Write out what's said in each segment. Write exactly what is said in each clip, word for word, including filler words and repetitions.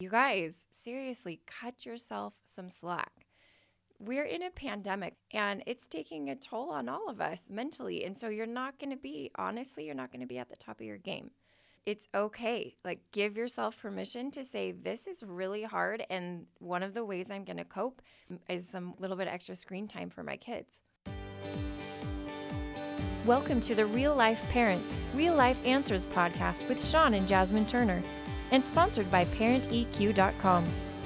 You guys, seriously, cut yourself some slack. We're in a pandemic and it's taking a toll on all of us mentally. And so you're not going to be, honestly, you're not going to be at the top of your game. It's okay. Like, give yourself permission to say, this is really hard. And one of the ways I'm going to cope is some little bit of extra screen time for my kids. Welcome to the Real Life Parents, Real Life Answers podcast with Sean and Jasmine Turner, and sponsored by parent E Q dot com.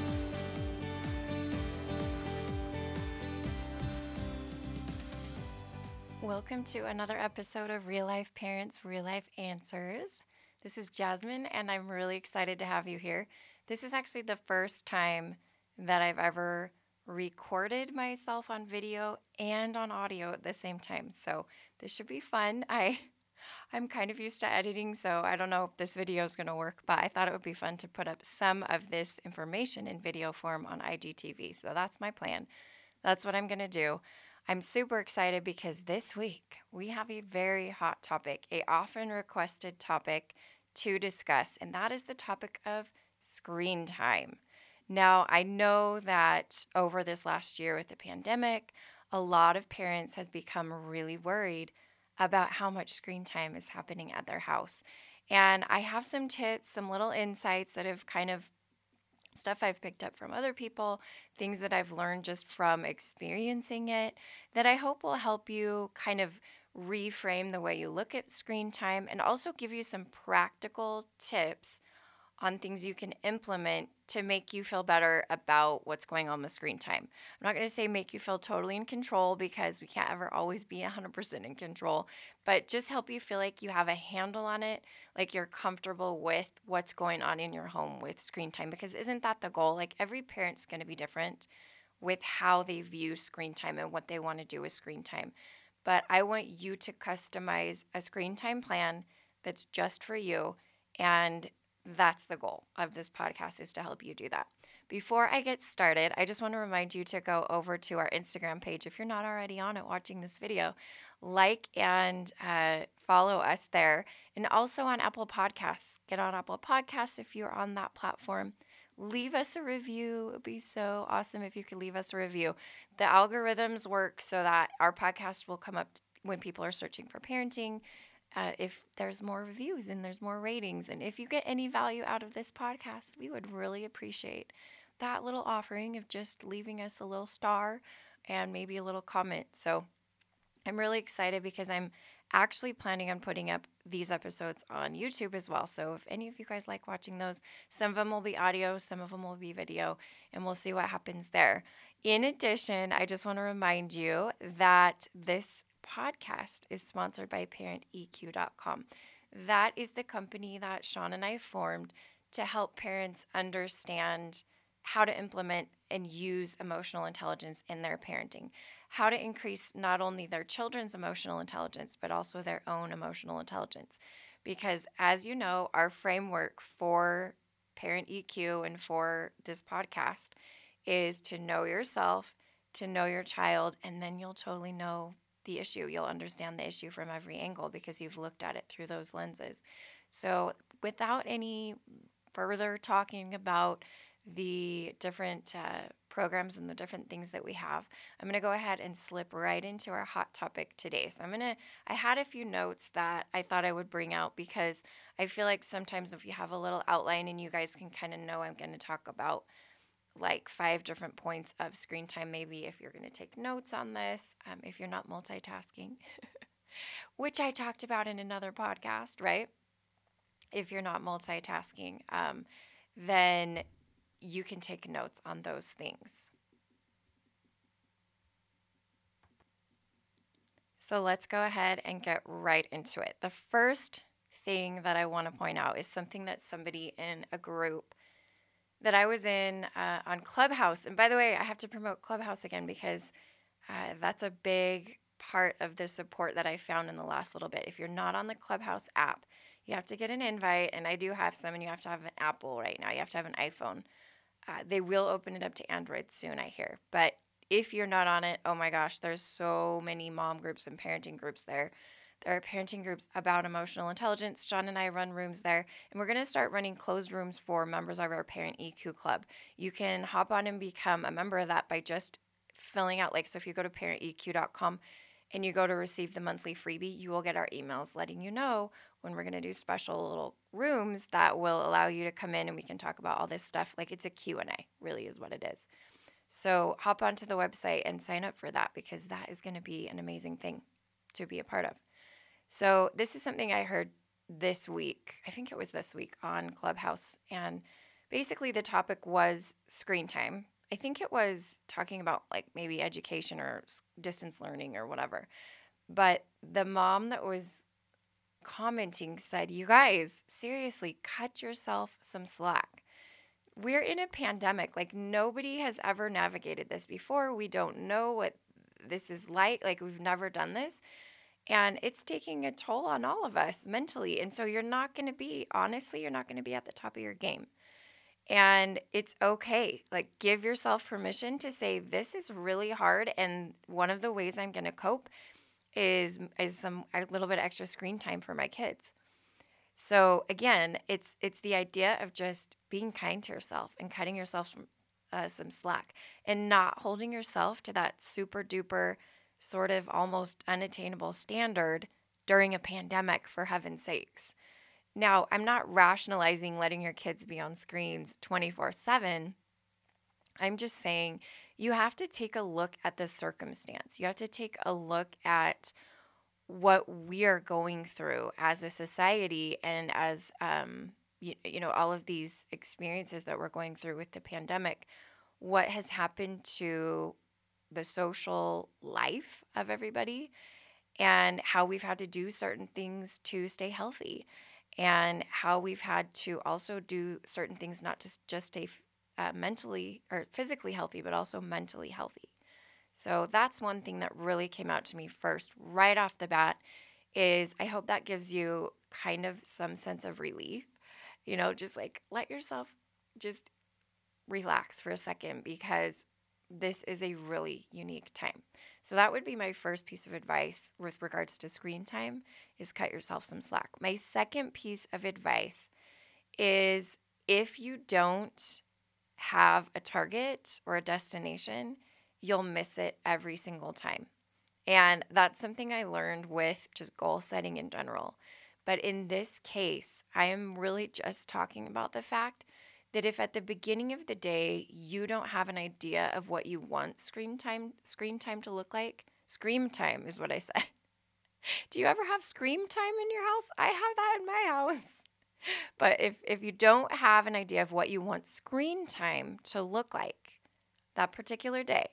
Welcome to another episode of Real Life Parents, Real Life Answers. This is Jasmine, and I'm really excited to have you here. This is actually the first time that I've ever recorded myself on video and on audio at the same time, so this should be fun. I, I'm kind of used to editing, so I don't know if this video is going to work, but I thought it would be fun to put up some of this information in video form on I G T V, so that's my plan. That's what I'm going to do. I'm super excited because this week we have a very hot topic, a often requested topic to discuss, and that is the topic of screen time. Now, I know that over this last year with the pandemic, a lot of parents have become really worried about how much screen time is happening at their house. And I have some tips, some little insights that have kind of stuff I've picked up from other people, things that I've learned just from experiencing it, that I hope will help you kind of reframe the way you look at screen time and also give you some practical tips on things you can implement to make you feel better about what's going on with screen time. I'm not going to say make you feel totally in control because we can't ever always be one hundred percent in control, but just help you feel like you have a handle on it, like you're comfortable with what's going on in your home with screen time, because isn't that the goal? Like, every parent's going to be different with how they view screen time and what they want to do with screen time. But I want you to customize a screen time plan that's just for you, and that's the goal of this podcast, is to help you do that. Before I get started, I just want to remind you to go over to our Instagram page. If you're not already on it watching this video, like and uh, follow us there. And also on Apple Podcasts. Get on Apple Podcasts if you're on that platform. Leave us a review. It would be so awesome if you could leave us a review. The algorithms work so that our podcast will come up when people are searching for parenting. Uh, if there's more reviews and there's more ratings, and if you get any value out of this podcast, we would really appreciate that little offering of just leaving us a little star and maybe a little comment. So I'm really excited because I'm actually planning on putting up these episodes on YouTube as well. So if any of you guys like watching those, some of them will be audio, some of them will be video, and we'll see what happens there. In addition, I just want to remind you that this podcast is sponsored by parent E Q dot com. That is the company that Sean and I formed to help parents understand how to implement and use emotional intelligence in their parenting, how to increase not only their children's emotional intelligence, but also their own emotional intelligence. Because as you know, our framework for Parent E Q and for this podcast is to know yourself, to know your child, and then you'll totally know the issue. You'll understand the issue from every angle because you've looked at it through those lenses. So without any further talking about the different uh, programs and the different things that we have, I'm going to go ahead and slip right into our hot topic today. So I'm going to, I had a few notes that I thought I would bring out because I feel like sometimes if you have a little outline and you guys can kind of know I'm going to talk about like five different points of screen time, maybe if you're going to take notes on this, um, if you're not multitasking, which I talked about in another podcast, right? If you're not multitasking, um, then you can take notes on those things. So let's go ahead and get right into it. The first thing that I want to point out is something that somebody in a group that I was in uh, on Clubhouse. And by the way, I have to promote Clubhouse again because uh, that's a big part of the support that I found in the last little bit. If you're not on the Clubhouse app, you have to get an invite, and I do have some, and you have to have an Apple right now. You have to have an iPhone. Uh, they will open it up to Android soon, I hear. But if you're not on it, oh my gosh, there's so many mom groups and parenting groups there There are parenting groups about emotional intelligence. John and I run rooms there, and we're going to start running closed rooms for members of our Parent E Q Club. You can hop on and become a member of that by just filling out, like, so if you go to parent e q dot com and you go to receive the monthly freebie, you will get our emails letting you know when we're going to do special little rooms that will allow you to come in and we can talk about all this stuff. Like, it's a Q and A, really is what it is. So hop onto the website and sign up for that, because that is going to be an amazing thing to be a part of. So this is something I heard this week. I think it was this week on Clubhouse. And basically the topic was screen time. I think it was talking about like maybe education or distance learning or whatever. But the mom that was commenting said, you guys, seriously, cut yourself some slack. We're in a pandemic. Like, nobody has ever navigated this before. We don't know what this is like. Like, we've never done this. And it's taking a toll on all of us mentally. And so you're not going to be, honestly, you're not going to be at the top of your game. And it's okay. Like, give yourself permission to say, this is really hard. And one of the ways I'm going to cope is, is some a little bit extra screen time for my kids. So again, it's it's the idea of just being kind to yourself and cutting yourself some, uh, some slack and not holding yourself to that super duper sort of almost unattainable standard during a pandemic, for heaven's sakes. Now, I'm not rationalizing letting your kids be on screens twenty-four seven. I'm just saying you have to take a look at the circumstance. You have to take a look at what we are going through as a society and as, um, you, you know, all of these experiences that we're going through with the pandemic. What has happened to the social life of everybody, and how we've had to do certain things to stay healthy, and how we've had to also do certain things not to just stay uh, mentally or physically healthy, but also mentally healthy. So that's one thing that really came out to me first, right off the bat, is I hope that gives you kind of some sense of relief. You know, just like let yourself just relax for a second, because this is a really unique time. So that would be my first piece of advice with regards to screen time, is cut yourself some slack. My second piece of advice is, if you don't have a target or a destination, you'll miss it every single time. And that's something I learned with just goal setting in general. But in this case, I am really just talking about the fact that if at the beginning of the day you don't have an idea of what you want screen time screen time to look like, scream time is what I said. Do you ever have scream time in your house? I have that in my house. But if, if you don't have an idea of what you want screen time to look like that particular day,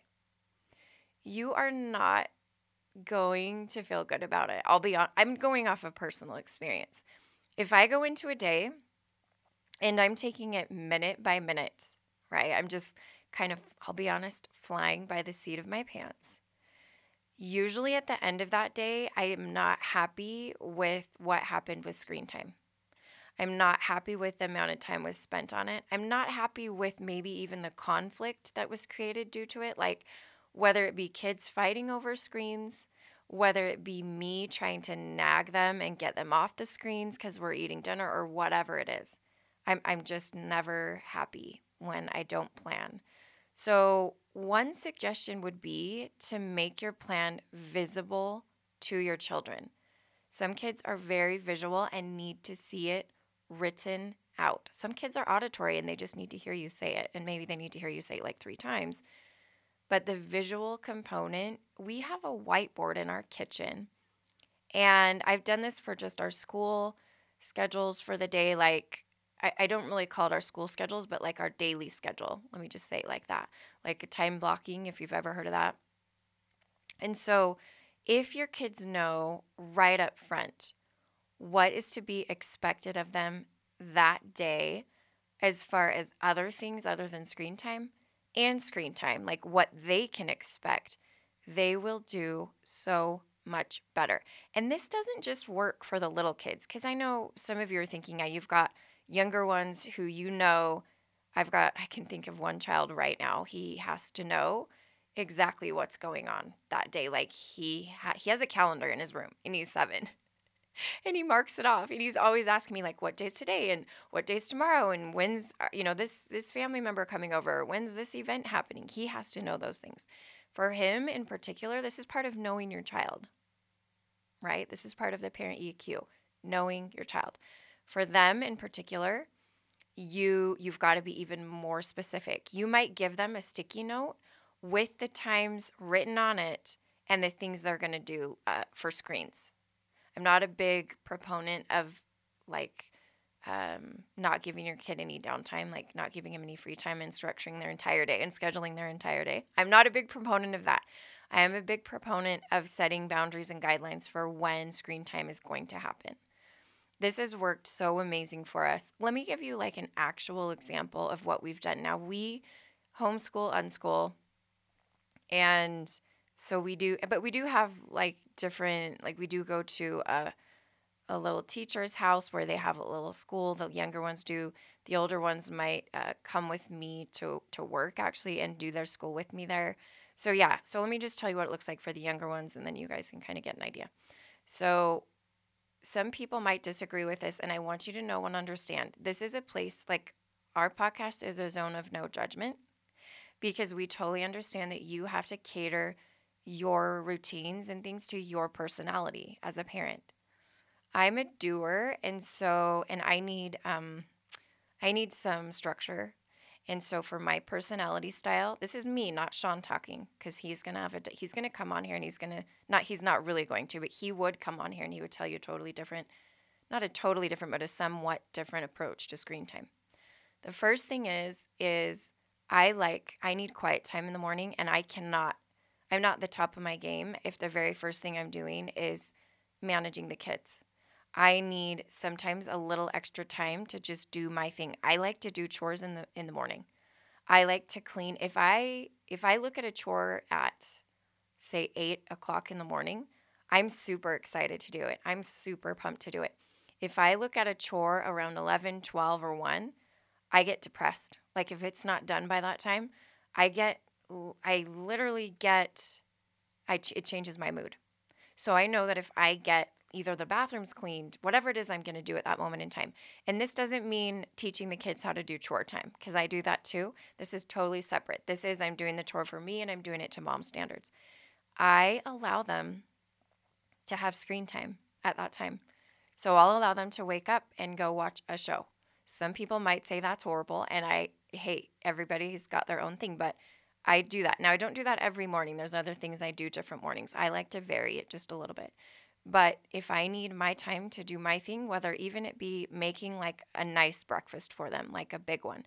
you are not going to feel good about it. I'll be on, I'm going off of personal experience. If I go into a day and I'm taking it minute by minute, right? I'm just kind of, I'll be honest, flying by the seat of my pants. Usually at the end of that day, I am not happy with what happened with screen time. I'm not happy with the amount of time was spent on it. I'm not happy with maybe even the conflict that was created due to it, like whether it be kids fighting over screens, whether it be me trying to nag them and get them off the screens because we're eating dinner, or whatever it is. I'm I'm just never happy when I don't plan. So one suggestion would be to make your plan visible to your children. Some kids are very visual and need to see it written out. Some kids are auditory and they just need to hear you say it, and maybe they need to hear you say it like three times. But the visual component, we have a whiteboard in our kitchen, and I've done this for just our school schedules for the day. Like, I, I don't really call it our school schedules, but like our daily schedule. Let me just say it like that. Like a time blocking, if you've ever heard of that. And so if your kids know right up front what is to be expected of them that day, as far as other things other than screen time and screen time, like what they can expect, they will do so much better. And this doesn't just work for the little kids, because I know some of you are thinking, now you've got younger ones who you know, I've got, I can think of one child right now, he has to know exactly what's going on that day. Like he ha- he has a calendar in his room and he's seven. And he marks it off. And he's always asking me, like, what day's today and what day's tomorrow and when's, uh, you know, this this family member coming over? When's this event happening? He has to know those things. For him in particular, this is part of knowing your child, right? This is part of the parent E Q, knowing your child. For them in particular, you you've got to be even more specific. You might give them a sticky note with the times written on it and the things they're going to do uh, for screens. I'm not a big proponent of like um, not giving your kid any downtime, like not giving him any free time and structuring their entire day and scheduling their entire day. I'm not a big proponent of that. I am a big proponent of setting boundaries and guidelines for when screen time is going to happen. This has worked so amazing for us. Let me give you like an actual example of what we've done. Now, we homeschool, unschool, and so we do, but we do have like different, like we do go to a, a little teacher's house where they have a little school. The younger ones do. The older ones might uh, come with me to, to work actually and do their school with me there. So yeah, so let me just tell you what it looks like for the younger ones and then you guys can kind of get an idea. So some people might disagree with this, and I want you to know and understand this is a place like our podcast is a zone of no judgment because we totally understand that you have to cater your routines and things to your personality as a parent. I'm a doer, and so and I need um I need some structure. And so for my personality style, this is me, not Sean talking, because he's gonna have a he's gonna come on here and he's gonna not he's not really going to, but he would come on here and he would tell you a totally different, not a totally different, but a somewhat different approach to screen time. The first thing is is I like I need quiet time in the morning, and I cannot. I'm not the top of my game if the very first thing I'm doing is managing the kids. I need sometimes a little extra time to just do my thing. I like to do chores in the in the morning. I like to clean. If I if I look at a chore at say eight o'clock in the morning, I'm super excited to do it. I'm super pumped to do it. If I look at a chore around eleven, twelve, or one, I get depressed. Like if it's not done by that time, I get I literally get I it changes my mood. So I know that if I get either the bathrooms cleaned, whatever it is I'm going to do at that moment in time. And this doesn't mean teaching the kids how to do chore time, because I do that too. This is totally separate. This is I'm doing the chore for me and I'm doing it to mom standards. I allow them to have screen time at that time. So I'll allow them to wake up and go watch a show. Some people might say that's horrible, and I hate everybody's got their own thing, but I do that. Now, I don't do that every morning. There's other things I do different mornings. I like to vary it just a little bit. But if I need my time to do my thing, whether even it be making like a nice breakfast for them, like a big one,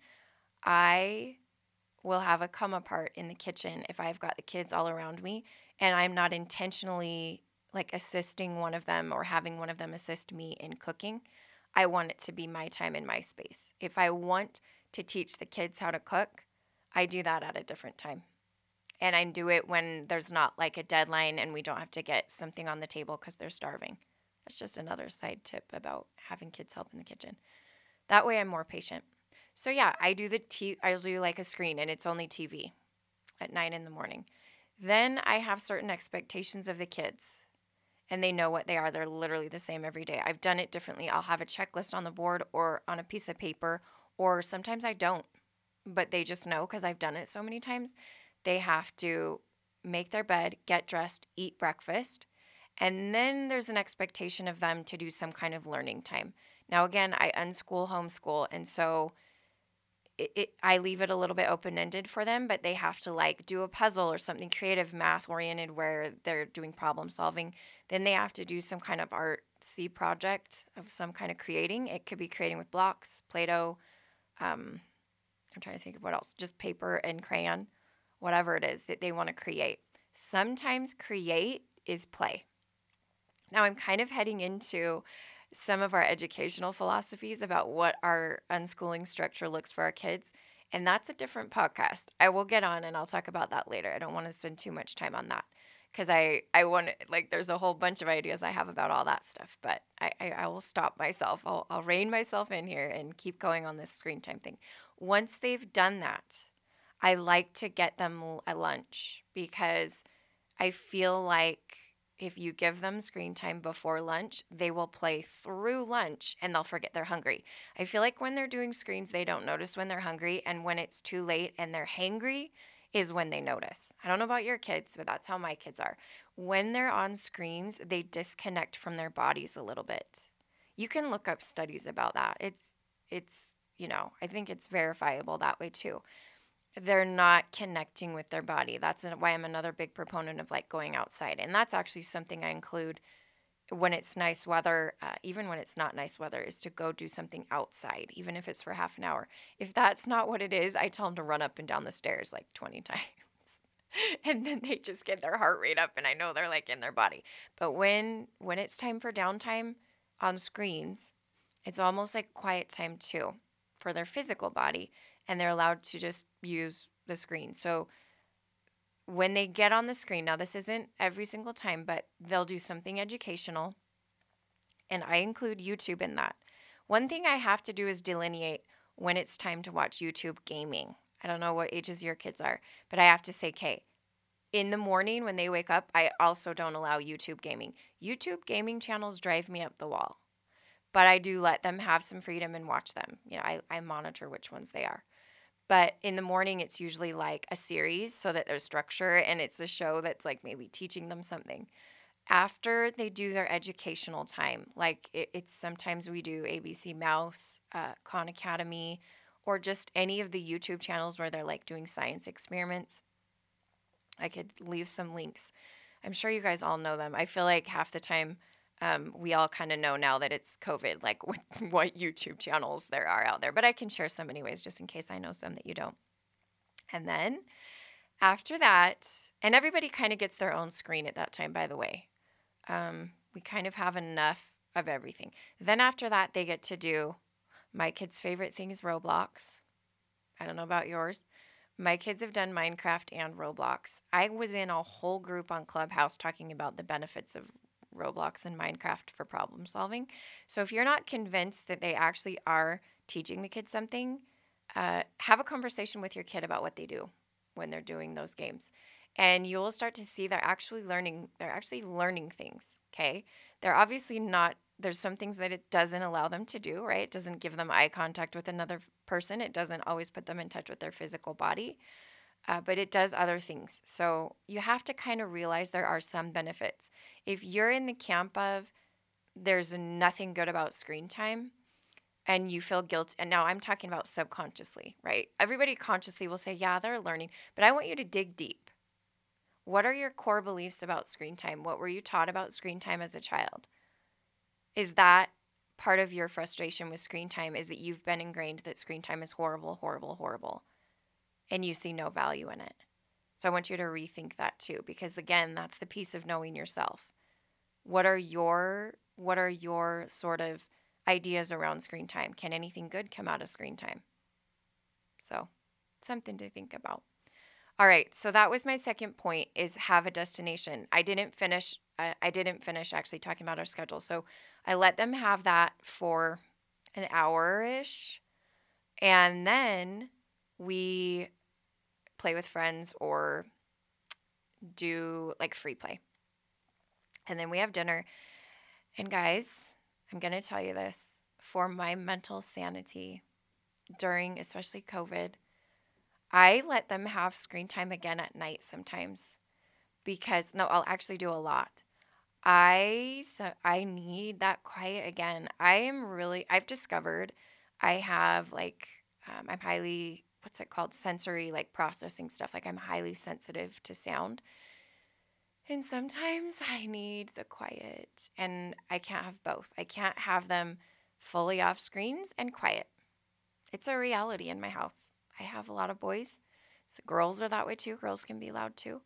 I will have a come apart in the kitchen if I've got the kids all around me and I'm not intentionally like assisting one of them or having one of them assist me in cooking. I want it to be my time and my space. If I want to teach the kids how to cook, I do that at a different time. And I do it when there's not like a deadline and we don't have to get something on the table because they're starving. That's just another side tip about having kids help in the kitchen. That way I'm more patient. So yeah, I do the t- I do like a screen and it's only T V at nine in the morning. Then I have certain expectations of the kids and they know what they are. They're literally the same every day. I've done it differently. I'll have a checklist on the board or on a piece of paper, or sometimes I don't, but they just know because I've done it so many times. They have to make their bed, get dressed, eat breakfast, and then there's an expectation of them to do some kind of learning time. Now, again, I unschool, homeschool, and so it, it, I leave it a little bit open-ended for them, but they have to like do a puzzle or something creative, math-oriented, where they're doing problem solving. Then they have to do some kind of artsy project of some kind of creating. It could be creating with blocks, Play-Doh. Um, I'm trying to think of what else, just paper and crayon. Whatever it is that they want to create. Sometimes create is play. Now I'm kind of heading into some of our educational philosophies about what our unschooling structure looks for our kids, and that's a different podcast. I will get on and I'll talk about that later. I don't want to spend too much time on that because I, I want to, like, there's a whole bunch of ideas I have about all that stuff, but I, I, I will stop myself. I'll, I'll rein myself in here and keep going on this screen time thing. Once they've done that, I like to get them a lunch because I feel like if you give them screen time before lunch, they will play through lunch and they'll forget they're hungry. I feel like when they're doing screens, they don't notice when they're hungry. And when it's too late and they're hangry is when they notice. I don't know about your kids, but that's how my kids are. When they're on screens, they disconnect from their bodies a little bit. You can look up studies about that. It's, it's, you know, I think it's verifiable that way too. They're not connecting with their body. That's why I'm another big proponent of like going outside. And that's actually something I include when it's nice weather, uh, even when it's not nice weather, is to go do something outside, even if it's for half an hour. If that's not what it is, I tell them to run up and down the stairs like twenty times. And then they just get their heart rate up and I know they're like in their body. But when when it's time for downtime on screens, it's almost like quiet time too for their physical body, and they're allowed to just use the screen. So when they get on the screen, now this isn't every single time, but they'll do something educational, and I include YouTube in that. One thing I have to do is delineate when it's time to watch YouTube gaming. I don't know what ages your kids are, but I have to say, okay, in the morning when they wake up, I also don't allow YouTube gaming. YouTube gaming channels drive me up the wall, but I do let them have some freedom and watch them. You know, I, I monitor which ones they are. But in the morning, it's usually like a series so that there's structure and it's a show that's like maybe teaching them something. After they do their educational time, like it, it's sometimes we do A B C Mouse, uh, Khan Academy, or just any of the YouTube channels where they're like doing science experiments. I could leave some links. I'm sure you guys all know them. I feel like half the time um, we all kind of know now that it's COVID, like what, what YouTube channels there are out there. But I can share some anyways, just in case I know some that you don't. And then after that, and everybody kind of gets their own screen at that time, by the way. Um, we kind of have enough of everything. Then after that, they get to do my kids' favorite thing is Roblox. I don't know about yours. My kids have done Minecraft and Roblox. I was in a whole group on Clubhouse talking about the benefits of Roblox and Minecraft for problem solving. So if you're not convinced that they actually are teaching the kids something, uh, have a conversation with your kid about what they do when they're doing those games. And you'll start to see they're actually learning, they're actually learning things, okay? They're obviously not, there's some things that it doesn't allow them to do, right? It doesn't give them eye contact with another person. It doesn't always put them in touch with their physical body, uh, but it does other things. So you have to kind of realize there are some benefits. If you're in the camp of there's nothing good about screen time and you feel guilt, and now I'm talking about subconsciously, right? Everybody consciously will say, yeah, they're learning, but I want you to dig deep. What are your core beliefs about screen time? What were you taught about screen time as a child? Is that part of your frustration with screen time, is that you've been ingrained that screen time is horrible, horrible, horrible, and you see no value in it? So I want you to rethink that too, because again, that's the piece of knowing yourself. What are your what are your sort of ideas around screen time? Can anything good come out of screen time? So, something to think about. All right, so that was my second point, is have a destination. I didn't finish I, I didn't finish actually talking about our schedule. So I let them have that for an hour-ish, and then we play with friends or do like free play. And then we have dinner. And guys, I'm going to tell you this, for my mental sanity during especially COVID, I let them have screen time again at night sometimes, because no, I'll actually do a lot. I so I need that quiet again. I am really I've discovered I have like um, I'm highly, what's it called, sensory like processing stuff. Like I'm highly sensitive to sound. And sometimes I need the quiet, and I can't have both. I can't have them fully off screens and quiet. It's a reality in my house. I have a lot of boys. So girls are that way too. Girls can be loud too.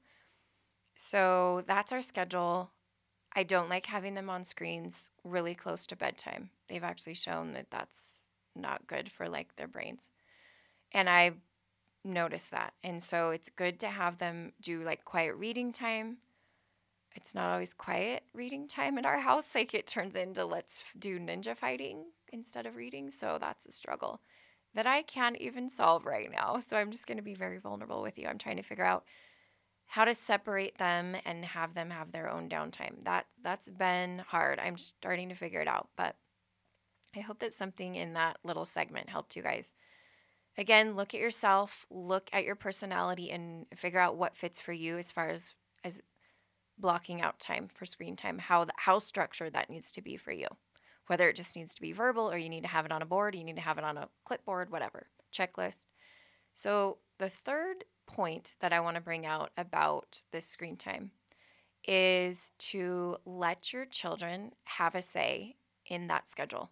So that's our schedule. I don't like having them on screens really close to bedtime. They've actually shown that that's not good for like their brains. And I noticed that. And so it's good to have them do like quiet reading time. It's not always quiet reading time in our house. Like it turns into let's do ninja fighting instead of reading. So that's a struggle that I can't even solve right now. So I'm just going to be very vulnerable with you. I'm trying to figure out how to separate them and have them have their own downtime. That that's been hard. I'm starting to figure it out, but I hope that something in that little segment helped you guys. Again, look at yourself, look at your personality, and figure out what fits for you as far as as blocking out time for screen time, how th- how structured that needs to be for you. Whether it just needs to be verbal or you need to have it on a board, you need to have it on a clipboard, whatever, checklist. So, the third point that I want to bring out about this screen time is to let your children have a say in that schedule.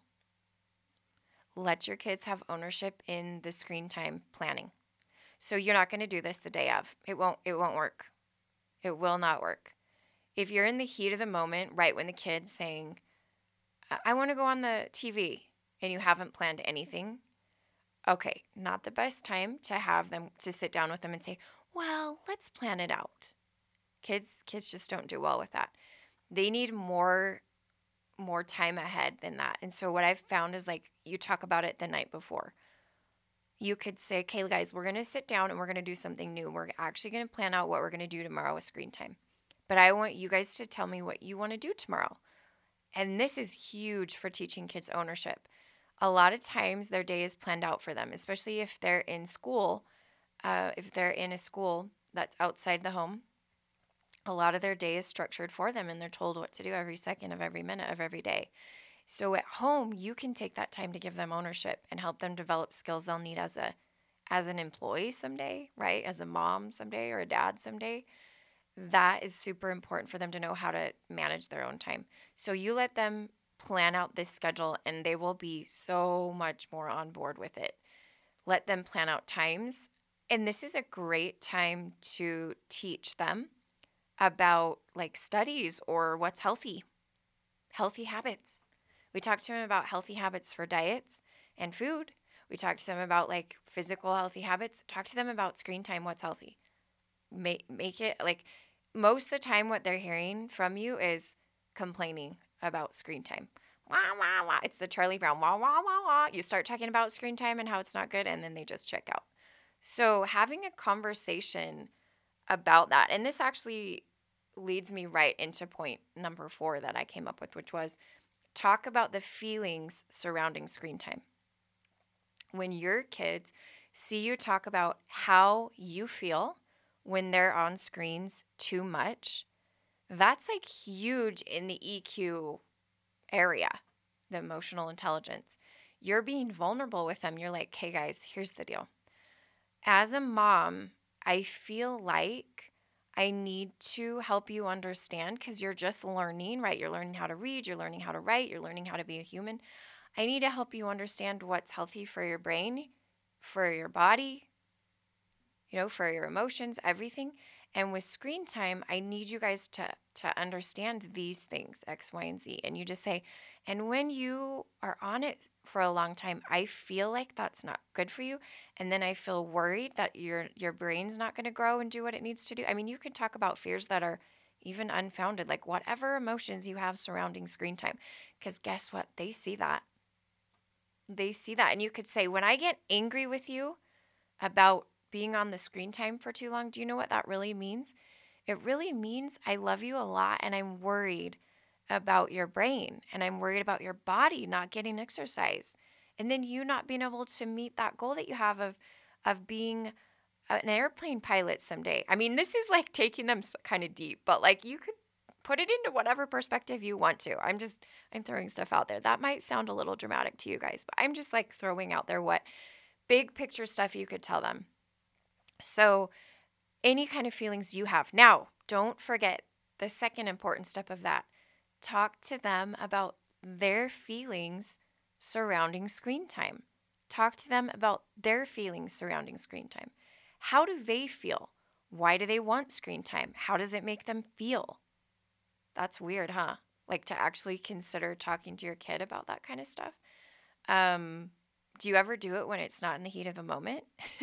Let your kids have ownership in the screen time planning. So you're not going to do this the day of. It won't it won't work. It will not work. If you're in the heat of the moment, right when the kid's saying, I, I want to go on the T V, and you haven't planned anything, okay, not the best time to have them to sit down with them and say, well, let's plan it out. Kids kids just don't do well with that. They need more more time ahead than that. And so what I've found is like you talk about it the night before. You could say, okay, guys, we're going to sit down and we're going to do something new. We're actually going to plan out what we're going to do tomorrow with screen time. But I want you guys to tell me what you want to do tomorrow. And this is huge for teaching kids ownership. A lot of times their day is planned out for them, especially if they're in school. Uh, if they're in a school that's outside the home, a lot of their day is structured for them and they're told what to do every second of every minute of every day. So at home, you can take that time to give them ownership and help them develop skills they'll need as a as an employee someday, right? As a mom someday or a dad someday. That is super important for them to know how to manage their own time. So you let them plan out this schedule and they will be so much more on board with it. Let them plan out times. And this is a great time to teach them about like studies or what's healthy, healthy habits. We talk to them about healthy habits for diets and food. We talk to them about like physical healthy habits. Talk to them about screen time, what's healthy. Make, make it like most of the time what they're hearing from you is complaining about screen time. Wah, wah, wah. It's the Charlie Brown, wah, wah, wah, wah. You start talking about screen time and how it's not good, and then they just check out. So having a conversation about that, and this actually leads me right into point number four that I came up with, which was talk about the feelings surrounding screen time. When your kids see you talk about how you feel when they're on screens too much, that's like huge in the E Q area, the emotional intelligence. You're being vulnerable with them. You're like, hey guys, here's the deal. As a mom, I feel like I need to help you understand because you're just learning, right? You're learning how to read, you're learning how to write, you're learning how to be a human. I need to help you understand what's healthy for your brain, for your body, you know, for your emotions, everything. And with screen time, I need you guys to to understand these things, X, Y, and Z. And you just say, and when you are on it for a long time, I feel like that's not good for you. And then I feel worried that your your brain's not going to grow and do what it needs to do. I mean, you can talk about fears that are even unfounded, like whatever emotions you have surrounding screen time. Because guess what? They see that. They see that. And you could say, when I get angry with you about being on the screen time for too long, do you know what that really means? It really means I love you a lot and I'm worried about your brain and I'm worried about your body not getting exercise. And then you not being able to meet that goal that you have of of being an airplane pilot someday. I mean, this is like taking them kind of deep, but like you could put it into whatever perspective you want to. I'm just I'm throwing stuff out there. That might sound a little dramatic to you guys, but I'm just like throwing out there what big picture stuff you could tell them. So any kind of feelings you have. Now, don't forget the second important step of that. Talk to them about their feelings surrounding screen time. Talk to them about their feelings surrounding screen time. How do they feel? Why do they want screen time? How does it make them feel? That's weird, huh? Like to actually consider talking to your kid about that kind of stuff. Um, do you ever do it when it's not in the heat of the moment?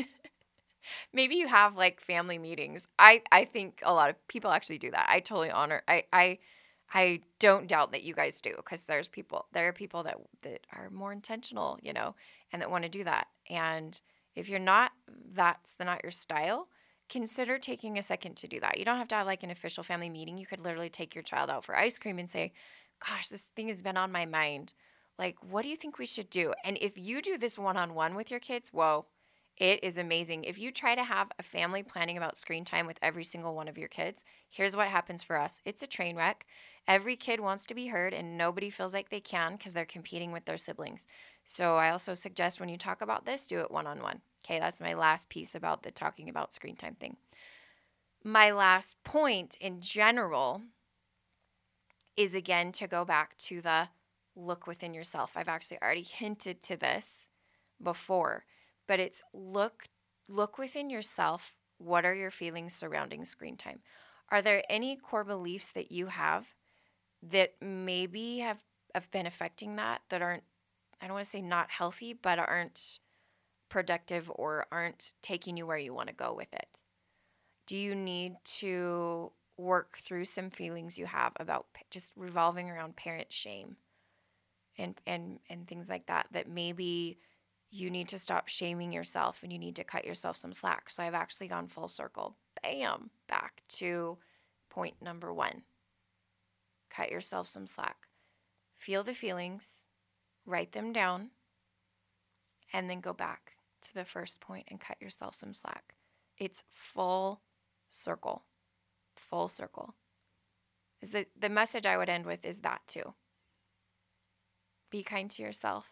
Maybe you have like family meetings. I, I think a lot of people actually do that. I totally honor. I I, I don't doubt that you guys do because there's people. There are people that that are more intentional, you know, and that want to do that. And if you're not, that's not your style. consider taking a second to do that. You don't have to have like an official family meeting. You could literally take your child out for ice cream and say, gosh, this thing has been on my mind. Like, what do you think we should do? And if you do this one-on-one with your kids, whoa, it is amazing. If you try to have a family planning about screen time with every single one of your kids, here's what happens for us. It's a train wreck. Every kid wants to be heard and nobody feels like they can because they're competing with their siblings. So I also suggest when you talk about this, do it one-on-one. Okay, that's my last piece about the talking about screen time thing. My last point in general is, again, to go back to the look within yourself. I've actually already hinted to this before, but it's look look within yourself. What are your feelings surrounding screen time? Are there any core beliefs that you have that maybe have, have been affecting that, that aren't, I don't want to say not healthy, but aren't productive or aren't taking you where you want to go with it? Do you need to work through some feelings you have about just revolving around parent shame and and and things like that, that maybe you need to stop shaming yourself and you need to cut yourself some slack? So I've actually gone full circle, bam, back to point number one. Cut yourself some slack. Feel the feelings, write them down, and then go back to the first point and cut yourself some slack. It's full circle. Full circle. Is it, the message I would end with is that too. Be kind to yourself.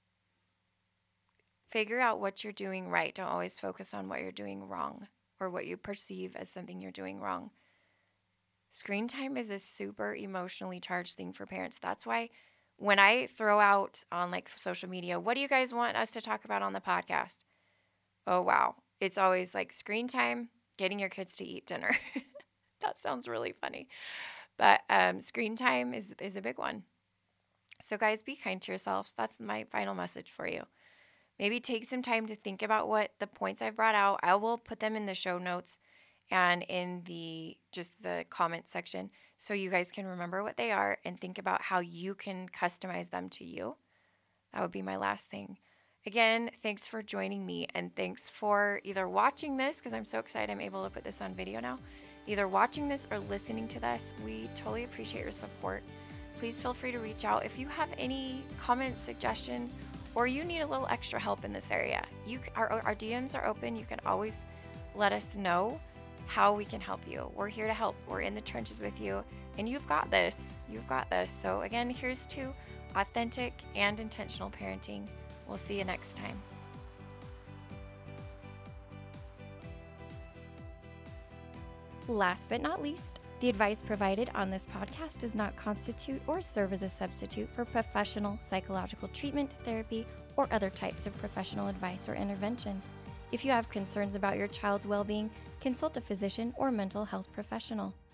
Figure out what you're doing right. Don't always focus on what you're doing wrong or what you perceive as something you're doing wrong. Screen time is a super emotionally charged thing for parents. That's why when I throw out on like social media, what do you guys want us to talk about on the podcast? Oh, wow. It's always like screen time, getting your kids to eat dinner. That sounds really funny. But um, screen time is, is a big one. So guys, be kind to yourselves. That's my final message for you. Maybe take some time to think about what the points I've brought out. I will put them in the show notes and in the just the comment section so you guys can remember what they are and think about how you can customize them to you. That would be my last thing. Again, thanks for joining me, and thanks for either watching this, because I'm so excited I'm able to put this on video now, either watching this or listening to this. We totally appreciate your support. Please feel free to reach out if you have any comments, suggestions, or you need a little extra help in this area. You, our, our D Ms are open. You can always let us know how we can help you. We're here to help. We're in the trenches with you, and you've got this. You've got this. So again, here's to authentic and intentional parenting. We'll see you next time. Last but not least, the advice provided on this podcast does not constitute or serve as a substitute for professional psychological treatment, therapy, or other types of professional advice or intervention. If you have concerns about your child's well-being, consult a physician or mental health professional.